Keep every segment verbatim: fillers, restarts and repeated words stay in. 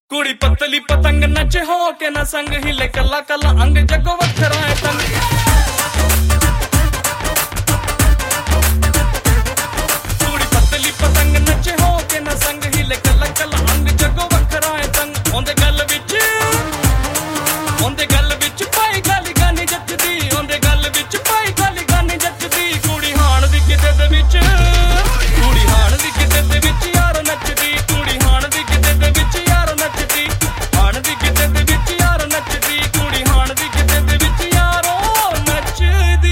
ਕੁੜੀ ਪਤਲੀ ਪਤੰਗ ਨੱਚੇ ਹੋ ਕੇ ਨਾ ਸੰਗ हिले ਕੱਲਾ ਕੱਲਾ ਅੰਗ ਜੱਗੋ ਵੱਖਰਾ ਹੈ ਤੰਗ ਕੁੜੀ ਪਤਲੀ ਪਤੰਗ ਨੱਚੇ ਹੋ ਕੇ ਨਾ ਸੰਗ हिले ਕੱਲਾ ਕੱਲਾ ਅੰਗ ਜੱਗੋ ਵੱਖਰਾ ਹੈ ਤੰਗ ਉਹਦੇ ਗੱਲ ਵਿੱਚ ਉਹਦੇ ਗੱਲ ਵਿੱਚ ਪਾਈ ਗਾਲੀ ਗਾਨੀ ਜੱਜਦੀ ਉਹਦੇ ਗੱਲ ਵਿੱਚ ਪਾਈ ਗਾਲੀ ਗਾਨੀ ਜੱਜਦੀ ਕੁੜੀ ਹਾਣ ਦੀ ਕਿਤੇ ਦੇ ਵਿੱਚ ਕੁੜੀ ਹਾਣ ਦੀ ਕਿਤੇ ਦੇ ਵਿੱਚ ਯਾਰ ਨੱਚਦੀ ਕੁੜੀ ਹਾਣ ਦੀ ਕਿਤੇ ਦੇ ਵਿੱਚ ਯਾਰ ਨੱਚਦੀ ਹਾਣ ਦੀ ਕਿਤੇ ਦੇ ਵਿੱਚ ਯਾਰ ਨੱਚਦੀ ਕੁੜੀ ਹਾਣ ਦੀ ਕਿਤੇ ਦੇ ਵਿੱਚ ਯਾਰੋ ਨੱਚਦੀ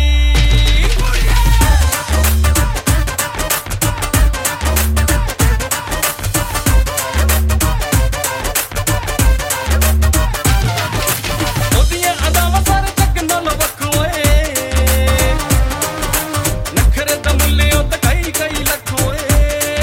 ਉਹਦੀਆਂ ਅਦਾਵਾਂ ਸਾਰੇ ਜੱਗ ਨਾਲੋਂ ਵੱਖੋ ਏ ਨਖਰੇ ਦਾ ਮੁੱਲੇ ਉਹ ਤਾਂ ਕਈ ਕਈ ਲੱਖ ਓਏ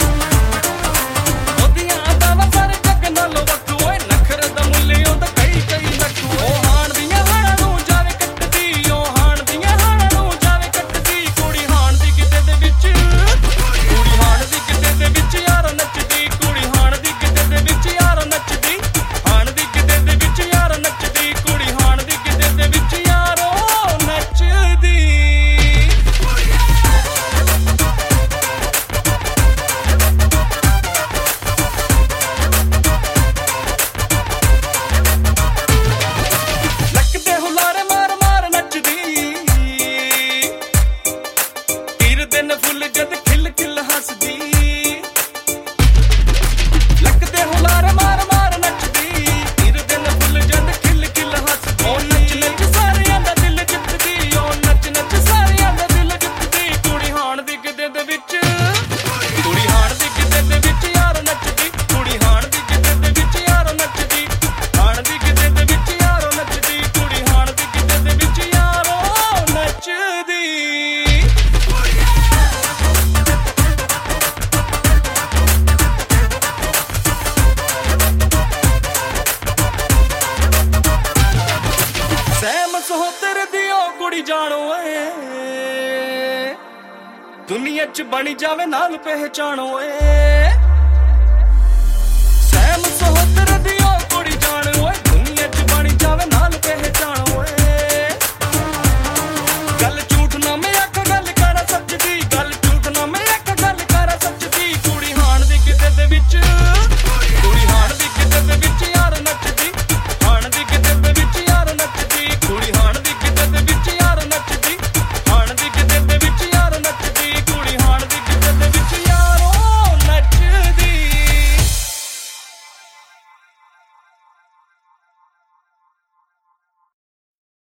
ਉਹਦੀਆਂ ਅਦਾਵਾਂ ਸਾਰੇ ਜੱਗ ਨਾਲੋਂ ਵੱਖੋ ਏ ਨਖਰੇ ਦਾ ਮੁੱਲੇ ਉਹ ਤਾਂ ਕਈ ਕਈ ਲੱਖ ਉਹ ਹਾਣ ਦੀਆਂ ਹਾਣਾਂ ਨੂੰ ਜਾਵੇ ਕੱਟਦੀ ਉਹ ਹਾਣ ਦੀਆਂ ਹਾਣਾਂ ਨੂੰ ਜਾਵੇ ਕੱਟਦੀ ਕੁੜੀ ਹਾਣ ਦੀ ਕਿਤੇ ਦੇ ਵਿੱਚ ਕੁੜੀ ਹਾਣ ਦੀ ਕਿਤੇ ਦੇ ਵਿੱਚ ਯਾਰ ਨੱਚਦੀ ਕੁੜੀ ਹਾਣ ਦੀ ਕਿਤੇ ਦੇ ਵਿੱਚ ਯਾਰ ਨੱਚਦੀ ਹਾਣ ਦੀ ਕਿਤੇ ਦੇ ਵਿੱਚ ਯਾਰ ਨੱਚਦੀ ਕੁੜੀ ਹਾਣ ਦੀ ਕਿਤੇ ਦੇ ਵਿੱਚ ਯਾਰੋ ਨੱਚਦੀ ਲੱਕਦੇ ਹੁਲਾਰੇ ਮਾਰ ਮਾਰ ਨੱਚਦੀ ਤੀਰ ਦਿਨ ਫੁੱਲ ਜਦ ਖਿਲ ਖਿਲ ਹੱਸਦੀ ਲੱਕਦੇ ਹੁਲਾਰੇ ਮਾਰ ਮਾਰ ਨੱਚਦੀ ਤੀਰ ਦਿਨ ਫੁੱਲ ਜਦ ਖਿਲ ਖਿਲ ਹੱਸਦੀ ਉਹ ਨੱਚ ਨੱਚ ਸਾਰਿਆਂ ਦਾ ਦਿਲ ਜਿੱਤਦੀ ਉਹ ਨੱਚ ਨੱਚ ਸਾਰਿਆਂ ਦਾ ਦਿਲ ਜਿੱਤਦੀ ਕੁੜੀ ਹਾਣ ਦੀ ਕਿਤੇ ਦੇ ਵਿੱਚ ਕੁੜੀ ਹਾਣ ਦੀ ਕਿਤੇ ਦੇ ਵਿੱਚ ਯਾਰ ਨੱਚਦੀ ਕੁੜੀ ਹਾਣ ਦੀ ਕਿਤੇ ਦੇ ਵਿੱਚ ਯਾਰ ਨੱਚਦੀ ਹਾਣ ਦੀ ਕਿਤੇ ਦੇ ਵਿੱਚ ਯਾਰ ਨੱਚਦੀ ਕੁੜੀ ਹਾਣ ਦੀ ਕਿਤੇ ਦੇ ਵਿੱਚ ਯਾਰੋ ਨੱਚਦੀ ਸਹਿਮ ਸਹੋਦਰ ਦੀ ਉਹ ਕੁੜੀ ਜਾਣੋ ਏ ਦੁਨੀਆ ਚ ਬਣ ਜਾਵੇ ਨਾਲ ਪਹਿਚਾਣੋ ਏ ਸਹਿਮ ਸਹੋਦਰ ਦੀ ਉਹ ਕੁੜੀ ਜਾਣੋ ਏ ਦੁਨੀਆ ਚ ਬਣ ਜਾਵੇ ਨਾਲ ਪਹਿਚਾਣੋ ਏ ਗੱਲ ਝੂਠ ਨਾ ਮੈਂ ਅੱਖ ਗੱਲ ਕਰ ਸੱਚ ਦੀ ਗੱਲ ਝੂਠ ਨਾ ਮੈਂ ਅੱਖ ਗੱਲ ਕਰ ਸੱਚ ਦੀ ਕੁੜੀ ਹਾਣ ਦੀ ਕਿਤੇ ਦੇ ਵਿੱਚ